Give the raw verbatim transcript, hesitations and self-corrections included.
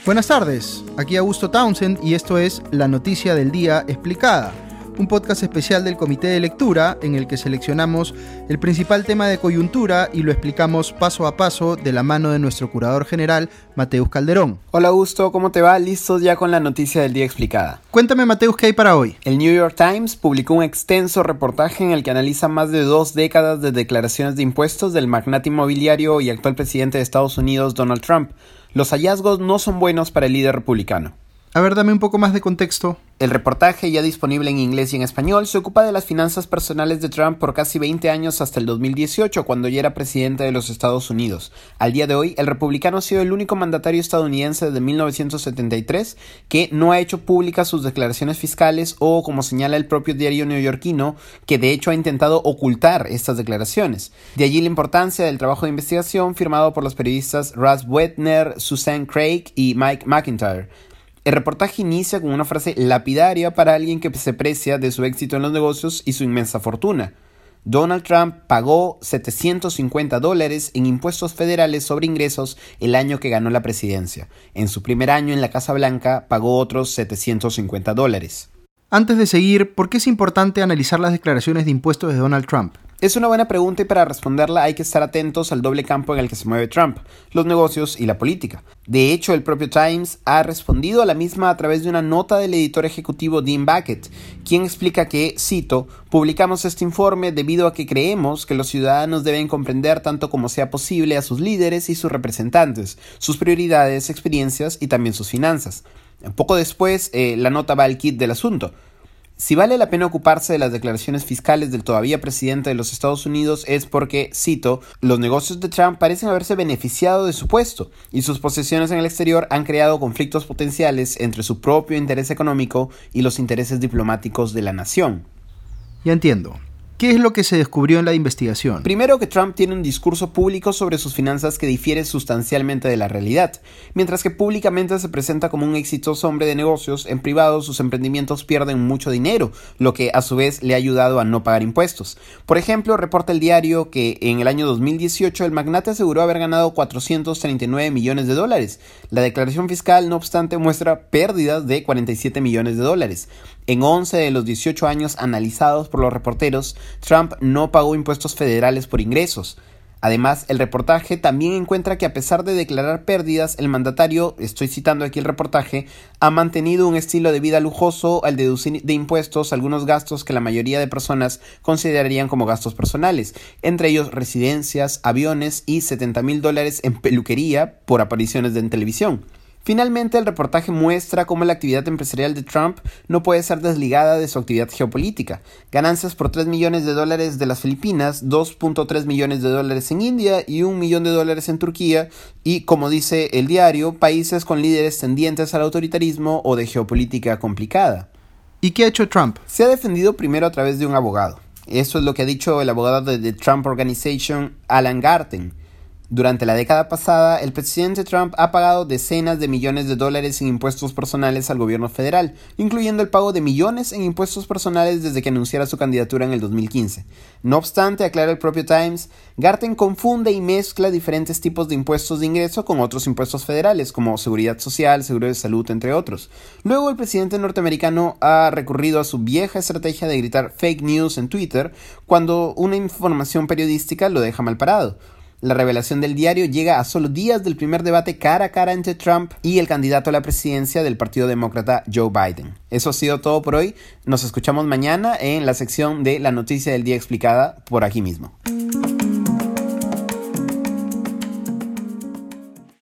Buenas tardes, aquí Augusto Townsend y esto es La Noticia del Día Explicada, un podcast especial del Comité de Lectura en el que seleccionamos el principal tema de coyuntura y lo explicamos paso a paso de la mano de nuestro curador general, Mateus Calderón. Hola Augusto, ¿cómo te va? Listos ya con la Noticia del Día Explicada. Cuéntame, Mateus, ¿qué hay para hoy? El New York Times publicó un extenso reportaje en el que analiza más de dos décadas de declaraciones de impuestos del magnate inmobiliario y actual presidente de Estados Unidos, Donald Trump. Los hallazgos no son buenos para el líder republicano. A ver, dame un poco más de contexto. El reportaje, ya disponible en inglés y en español, se ocupa de las finanzas personales de Trump por casi veinte años hasta el dos mil dieciocho, cuando ya era presidente de los Estados Unidos. Al día de hoy, el republicano ha sido el único mandatario estadounidense desde mil novecientos setenta y tres que no ha hecho públicas sus declaraciones fiscales o, como señala el propio diario neoyorquino, que de hecho ha intentado ocultar estas declaraciones. De allí la importancia del trabajo de investigación firmado por los periodistas Russ Wetner, Susan Craig y Mike McIntyre. El reportaje inicia con una frase lapidaria para alguien que se precia de su éxito en los negocios y su inmensa fortuna. Donald Trump pagó setecientos cincuenta dólares en impuestos federales sobre ingresos el año que ganó la presidencia. En su primer año en la Casa Blanca pagó otros setecientos cincuenta dólares. Antes de seguir, ¿por qué es importante analizar las declaraciones de impuestos de Donald Trump? Es una buena pregunta y para responderla hay que estar atentos al doble campo en el que se mueve Trump, los negocios y la política. De hecho, el propio Times ha respondido a la misma a través de una nota del editor ejecutivo Dean Baquet, quien explica que, cito, publicamos este informe debido a que creemos que los ciudadanos deben comprender tanto como sea posible a sus líderes y sus representantes, sus prioridades, experiencias y también sus finanzas. Un poco después, eh, la nota va al quid del asunto. Si vale la pena ocuparse de las declaraciones fiscales del todavía presidente de los Estados Unidos es porque, cito, los negocios de Trump parecen haberse beneficiado de su puesto y sus posesiones en el exterior han creado conflictos potenciales entre su propio interés económico y los intereses diplomáticos de la nación. Ya entiendo. ¿Qué es lo que se descubrió en la investigación? Primero, que Trump tiene un discurso público sobre sus finanzas que difiere sustancialmente de la realidad. Mientras que públicamente se presenta como un exitoso hombre de negocios, en privado sus emprendimientos pierden mucho dinero, lo que a su vez le ha ayudado a no pagar impuestos. Por ejemplo, reporta el diario que en el año dos mil dieciocho el magnate aseguró haber ganado cuatrocientos treinta y nueve millones de dólares. La declaración fiscal, no obstante, muestra pérdidas de cuarenta y siete millones de dólares. En once de los dieciocho años analizados por los reporteros, Trump no pagó impuestos federales por ingresos. Además, el reportaje también encuentra que a pesar de declarar pérdidas, el mandatario, estoy citando aquí el reportaje, ha mantenido un estilo de vida lujoso al deducir de impuestos algunos gastos que la mayoría de personas considerarían como gastos personales, entre ellos residencias, aviones y setenta mil dólares en peluquería por apariciones en televisión. Finalmente, el reportaje muestra cómo la actividad empresarial de Trump no puede ser desligada de su actividad geopolítica. Ganancias por tres millones de dólares de las Filipinas, dos punto tres millones de dólares en India y un millón de dólares en Turquía y, como dice el diario, países con líderes tendientes al autoritarismo o de geopolítica complicada. ¿Y qué ha hecho Trump? Se ha defendido primero a través de un abogado. Eso es lo que ha dicho el abogado de The Trump Organization, Alan Garten. Durante la década pasada, el presidente Trump ha pagado decenas de millones de dólares en impuestos personales al gobierno federal, incluyendo el pago de millones en impuestos personales desde que anunciara su candidatura en el dos mil quince. No obstante, aclara el propio Times, Garten confunde y mezcla diferentes tipos de impuestos de ingreso con otros impuestos federales, como seguridad social, seguro de salud, entre otros. Luego, el presidente norteamericano ha recurrido a su vieja estrategia de gritar fake news en Twitter cuando una información periodística lo deja mal parado. La revelación del diario llega a solo días del primer debate cara a cara entre Trump y el candidato a la presidencia del Partido Demócrata, Joe Biden. Eso ha sido todo por hoy. Nos escuchamos mañana en la sección de La Noticia del Día Explicada por aquí mismo.